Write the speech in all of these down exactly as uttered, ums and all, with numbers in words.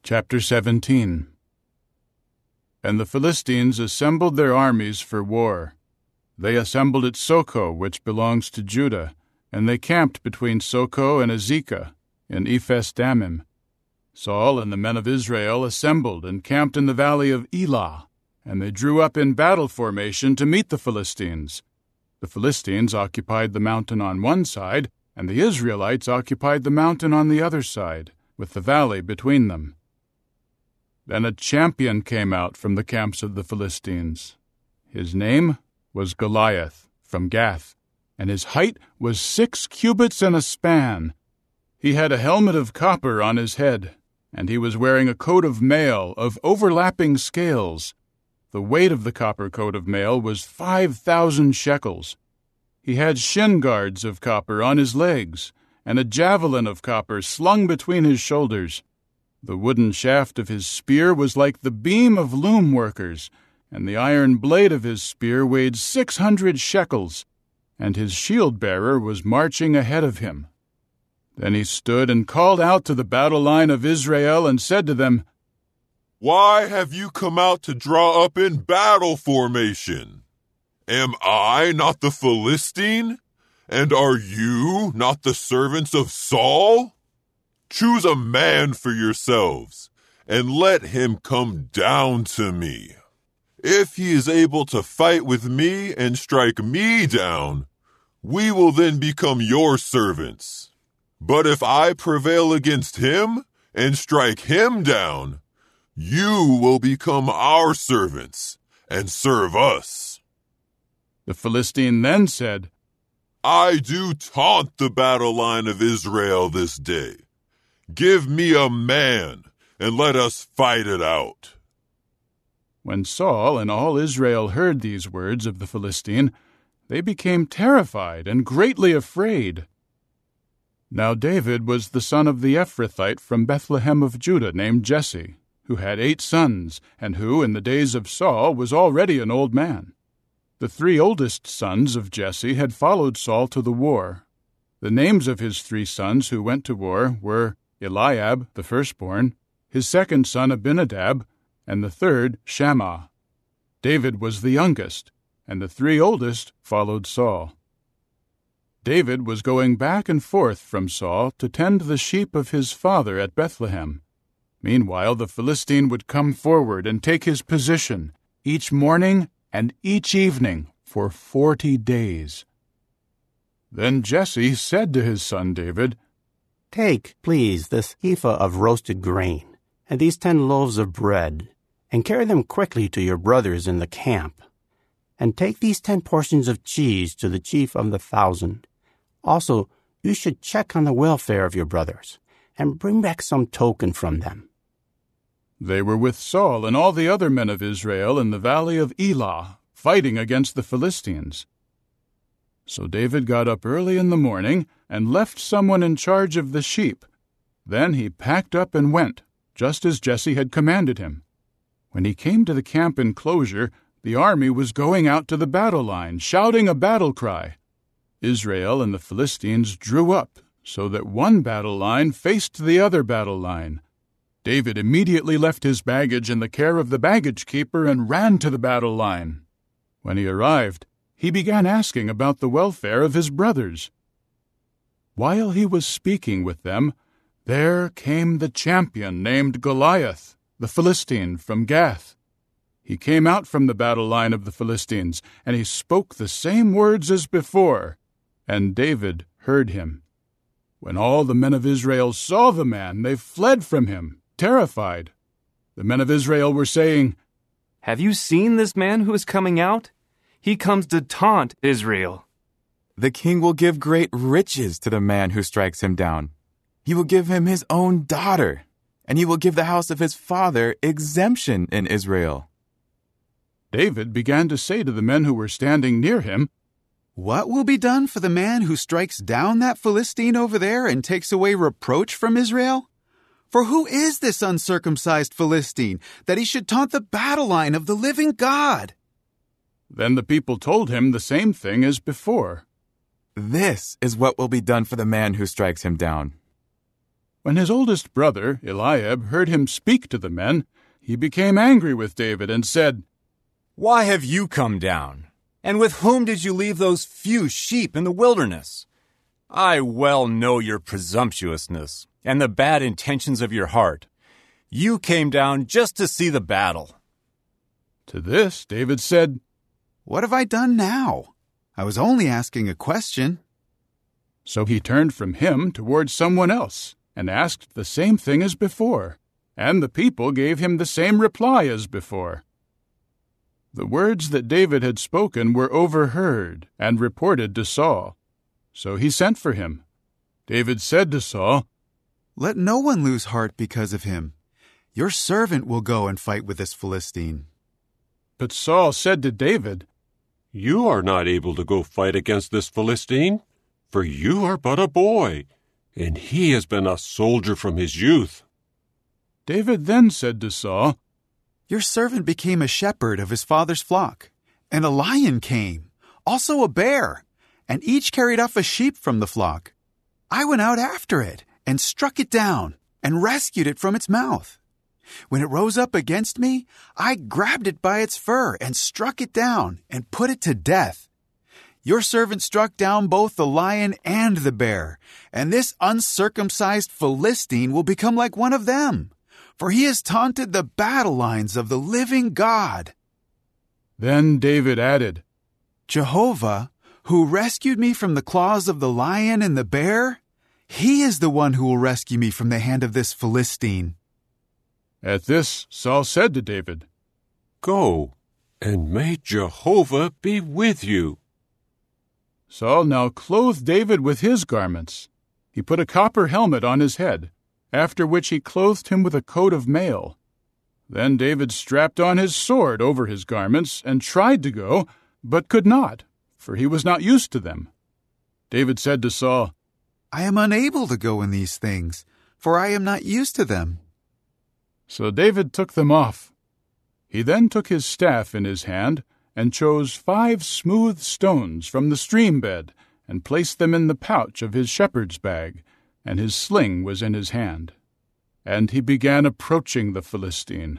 Chapter seventeen. And the Philistines assembled their armies for war. They assembled at Socoh, which belongs to Judah, and they camped between Socoh and Azekah, in Ephes-dammim. Saul and the men of Israel assembled and camped in the valley of Elah, and they drew up in battle formation to meet the Philistines. The Philistines occupied the mountain on one side, and the Israelites occupied the mountain on the other side, with the valley between them. Then a champion came out from the camps of the Philistines. His name was Goliath, from Gath, and his height was six cubits and a span. He had a helmet of copper on his head, and he was wearing a coat of mail of overlapping scales. The weight of the copper coat of mail was five thousand shekels. He had shin guards of copper on his legs, and a javelin of copper slung between his shoulders. The wooden shaft of his spear was like the beam of loom workers, and the iron blade of his spear weighed six hundred shekels, and his shield-bearer was marching ahead of him. Then he stood and called out to the battle line of Israel and said to them, "Why have you come out to draw up in battle formation? Am I not the Philistine? And are you not the servants of Saul? Choose a man for yourselves, and let him come down to me. If he is able to fight with me and strike me down, we will then become your servants. But if I prevail against him and strike him down, you will become our servants and serve us." The Philistine then said, "I do taunt the battle line of Israel this day. Give me a man, and let us fight it out." When Saul and all Israel heard these words of the Philistine, they became terrified and greatly afraid. Now David was the son of the Ephrathite from Bethlehem of Judah named Jesse, who had eight sons, and who, in the days of Saul, was already an old man. The three oldest sons of Jesse had followed Saul to the war. The names of his three sons who went to war were Eliab, the firstborn, his second son Abinadab, and the third Shammah. David was the youngest, and the three oldest followed Saul. David was going back and forth from Saul to tend the sheep of his father at Bethlehem. Meanwhile the Philistine would come forward and take his position, each morning and each evening, for forty days. Then Jesse said to his son David, "Take, please, this ephah of roasted grain, and these ten loaves of bread, and carry them quickly to your brothers in the camp. And take these ten portions of cheese to the chief of the thousand. Also, you should check on the welfare of your brothers, and bring back some token from them." They were with Saul and all the other men of Israel in the valley of Elah, fighting against the Philistines. So David got up early in the morning and left someone in charge of the sheep. Then he packed up and went, just as Jesse had commanded him. When he came to the camp enclosure, the army was going out to the battle line, shouting a battle cry. Israel and the Philistines drew up, so that one battle line faced the other battle line. David immediately left his baggage in the care of the baggage keeper and ran to the battle line. When he arrived, he began asking about the welfare of his brothers. While he was speaking with them, there came the champion named Goliath, the Philistine from Gath. He came out from the battle line of the Philistines, and he spoke the same words as before, and David heard him. When all the men of Israel saw the man, they fled from him, terrified. The men of Israel were saying, "Have you seen this man who is coming out? He comes to taunt Israel." "The king will give great riches to the man who strikes him down. He will give him his own daughter, and he will give the house of his father exemption in Israel." David began to say to the men who were standing near him, "What will be done for the man who strikes down that Philistine over there and takes away reproach from Israel? For who is this uncircumcised Philistine, that he should taunt the battle line of the living God?" Then the people told him the same thing as before. "This is what will be done for the man who strikes him down." When his oldest brother, Eliab, heard him speak to the men, he became angry with David and said, "Why have you come down? And with whom did you leave those few sheep in the wilderness? I well know your presumptuousness and the bad intentions of your heart. You came down just to see the battle." To this David said, "What have I done now? I was only asking a question." So he turned from him toward someone else and asked the same thing as before, and the people gave him the same reply as before. The words that David had spoken were overheard and reported to Saul. So he sent for him. David said to Saul, "Let no one lose heart because of him. Your servant will go and fight with this Philistine." But Saul said to David, "You are not able to go fight against this Philistine, for you are but a boy, and he has been a soldier from his youth." David then said to Saul, "Your servant became a shepherd of his father's flock, and a lion came, also a bear, and each carried off a sheep from the flock. I went out after it and struck it down and rescued it from its mouth. When it rose up against me, I grabbed it by its fur and struck it down and put it to death. Your servant struck down both the lion and the bear, and this uncircumcised Philistine will become like one of them, for he has taunted the battle lines of the living God." Then David added, "Jehovah, who rescued me from the claws of the lion and the bear, he is the one who will rescue me from the hand of this Philistine." At this Saul said to David, "Go, and may Jehovah be with you." Saul now clothed David with his garments. He put a copper helmet on his head, after which he clothed him with a coat of mail. Then David strapped on his sword over his garments and tried to go, but could not, for he was not used to them. David said to Saul, "I am unable to go in these things, for I am not used to them." So David took them off. He then took his staff in his hand and chose five smooth stones from the stream bed and placed them in the pouch of his shepherd's bag, and his sling was in his hand. And he began approaching the Philistine.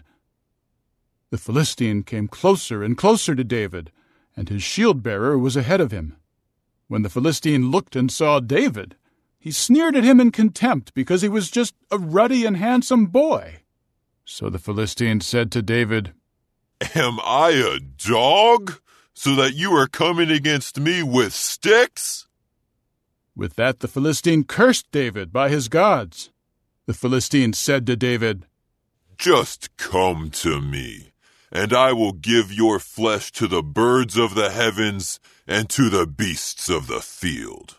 The Philistine came closer and closer to David, and his shield-bearer was ahead of him. When the Philistine looked and saw David, he sneered at him in contempt because he was just a ruddy and handsome boy. So the Philistine said to David, "Am I a dog, so that you are coming against me with sticks?" With that the Philistine cursed David by his gods. The Philistine said to David, "Just come to me, and I will give your flesh to the birds of the heavens and to the beasts of the field."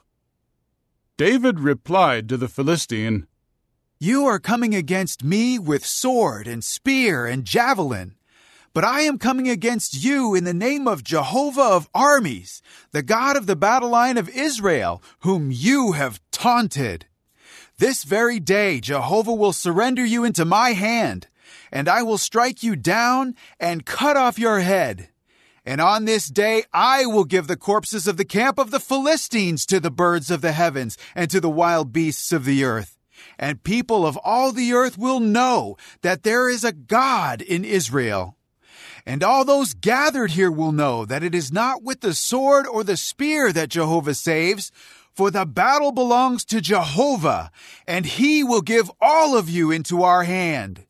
David replied to the Philistine, "You are coming against me with sword and spear and javelin, but I am coming against you in the name of Jehovah of armies, the God of the battle line of Israel, whom you have taunted. This very day Jehovah will surrender you into my hand, and I will strike you down and cut off your head. And on this day I will give the corpses of the camp of the Philistines to the birds of the heavens and to the wild beasts of the earth. And people of all the earth will know that there is a God in Israel. And all those gathered here will know that it is not with the sword or the spear that Jehovah saves, for the battle belongs to Jehovah, and he will give all of you into our hand."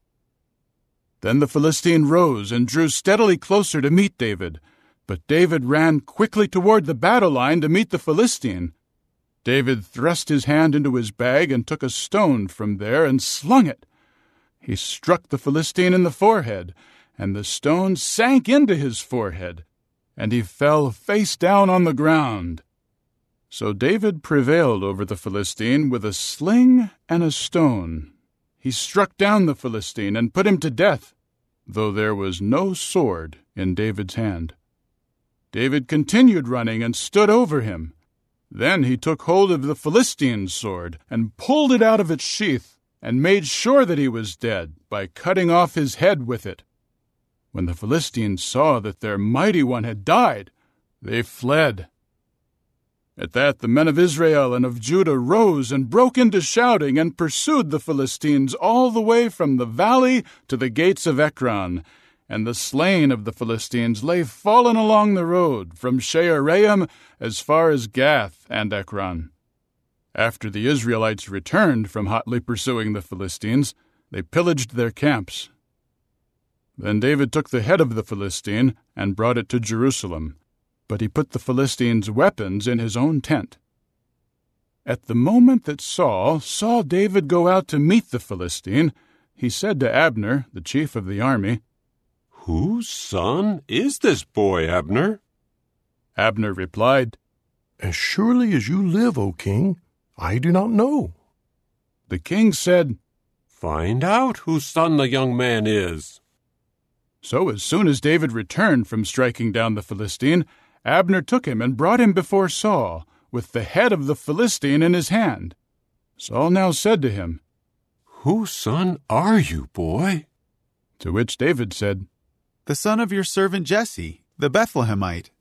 Then the Philistine rose and drew steadily closer to meet David, but David ran quickly toward the battle line to meet the Philistine. David thrust his hand into his bag and took a stone from there and slung it. He struck the Philistine in the forehead, and the stone sank into his forehead, and he fell face down on the ground. So David prevailed over the Philistine with a sling and a stone. He struck down the Philistine and put him to death, though there was no sword in David's hand. David continued running and stood over him. Then he took hold of the Philistine's sword and pulled it out of its sheath and made sure that he was dead by cutting off his head with it. When the Philistines saw that their mighty one had died, they fled. At that the men of Israel and of Judah rose and broke into shouting and pursued the Philistines all the way from the valley to the gates of Ekron. And the slain of the Philistines lay fallen along the road from Shaaraim as far as Gath and Ekron. After the Israelites returned from hotly pursuing the Philistines, they pillaged their camps. Then David took the head of the Philistine and brought it to Jerusalem, but he put the Philistine's weapons in his own tent. At the moment that Saul saw David go out to meet the Philistine, he said to Abner, the chief of the army, "Whose son is this boy, Abner?" Abner replied, "As surely as you live, O king, I do not know." The king said, "Find out whose son the young man is." So as soon as David returned from striking down the Philistine, Abner took him and brought him before Saul, with the head of the Philistine in his hand. Saul now said to him, "Whose son are you, boy?" To which David said, "The son of your servant Jesse, the Bethlehemite."